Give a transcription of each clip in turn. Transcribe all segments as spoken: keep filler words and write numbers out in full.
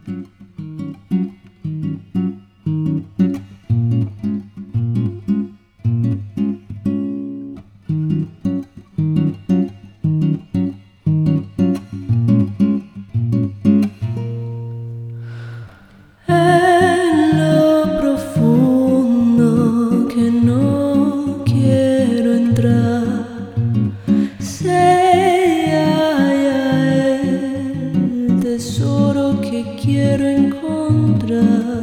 Quiero encontrar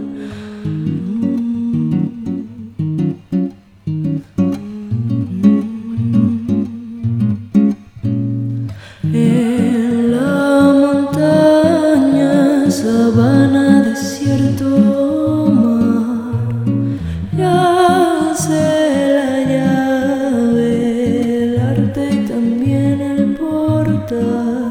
en la montaña, sabana, desierto, mar. Ya sé la llave, el arte y también el portal.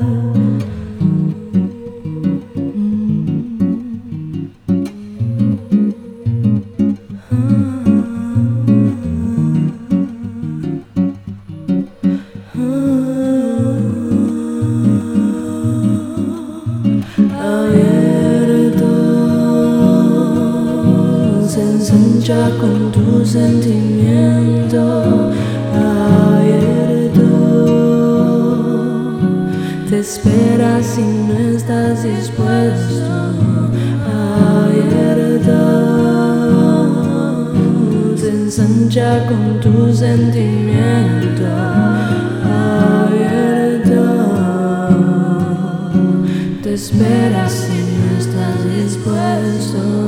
Abierto, se ensancha con tu sentimiento. Abierto, te espera si no estás dispuesto. Abierto, se ensancha con tu sentimiento. Abierto, te espera si no estás dispuesto.